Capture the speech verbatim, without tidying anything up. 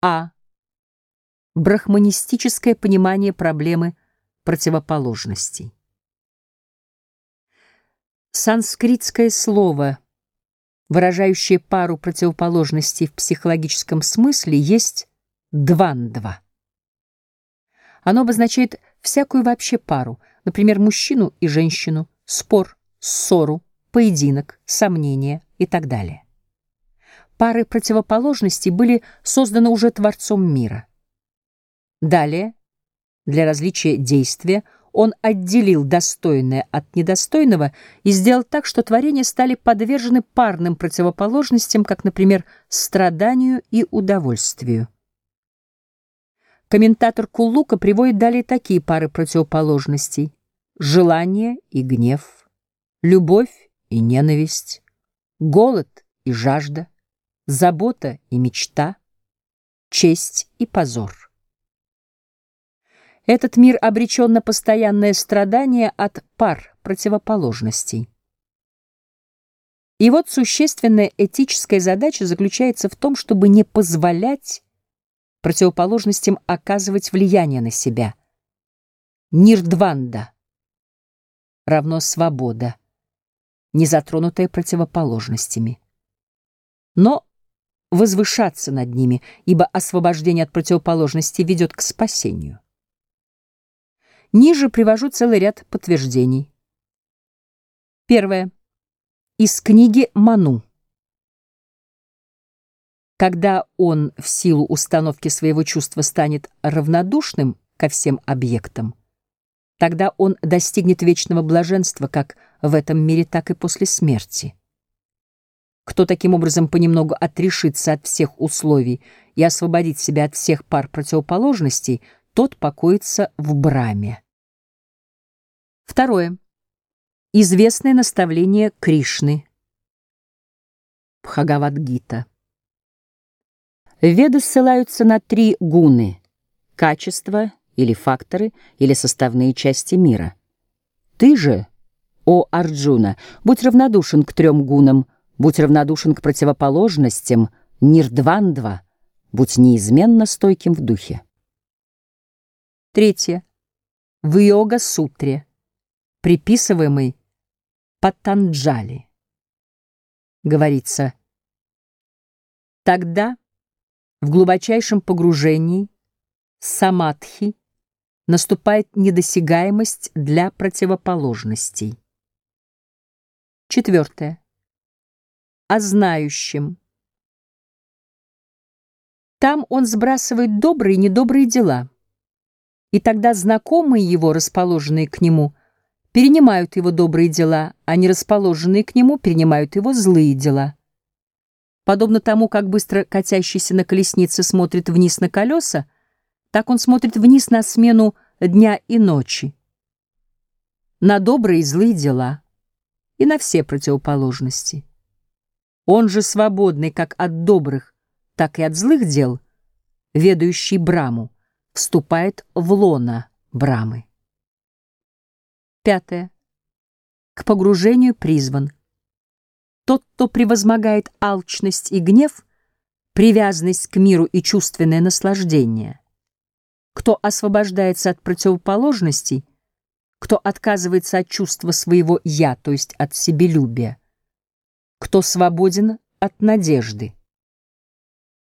А. Брахманистическое понимание проблемы противоположностей. Санскритское слово, выражающее пару противоположностей в психологическом смысле, есть двандва. Оно обозначает всякую вообще пару, например, мужчину и женщину, спор, ссору, поединок, сомнение и так далее. Пары противоположностей были созданы уже Творцом мира. Далее, для различия действия, он отделил достойное от недостойного и сделал так, что творения стали подвержены парным противоположностям, как, например, страданию и удовольствию. Комментатор Куллука приводит далее такие пары противоположностей: желание и гнев, любовь и ненависть, голод и жажда, забота и мечта, честь и позор. Этот мир обречен на постоянное страдание от пар противоположностей. И вот существенная этическая задача заключается в том, чтобы не позволять противоположностям оказывать влияние на себя. Нирдванда равно свобода, не затронутая противоположностями. Но возвышаться над ними, ибо освобождение от противоположностей ведет к спасению. Ниже привожу целый ряд подтверждений. Первое. Из книги Ману. Когда он в силу установки своего чувства станет равнодушным ко всем объектам, тогда он достигнет вечного блаженства как в этом мире, так и после смерти. Кто таким образом понемногу отрешится от всех условий и освободит себя от всех пар противоположностей, тот покоится в Брахме. Второе. Известное наставление Кришны. Бхагавад-гита. Веды ссылаются на три гуны — качества или факторы, или составные части мира. Ты же, о Арджуна, будь равнодушен к трем гунам, будь равнодушен к противоположностям, нирдвандва, будь неизменно стойким в духе. Третье. В Йога-сутре, приписываемый Патанджали, говорится: тогда в глубочайшем погружении самадхи наступает недосягаемость для противоположностей. Четвертое. О знающем. Там он сбрасывает добрые и недобрые дела, и тогда знакомые его, расположенные к нему, перенимают его добрые дела, а не расположенные к нему перенимают его злые дела. Подобно тому, как быстро катящийся на колеснице смотрит вниз на колеса, так он смотрит вниз на смену дня и ночи, на добрые и злые дела и на все противоположности. Он же свободный как от добрых, так и от злых дел, ведающий Браму, вступает в лоно Брамы. Пятое. К погружению призван тот, кто превозмогает алчность и гнев, привязанность к миру и чувственное наслаждение, кто освобождается от противоположностей, кто отказывается от чувства своего «я», то есть от себелюбия, кто свободен от надежды.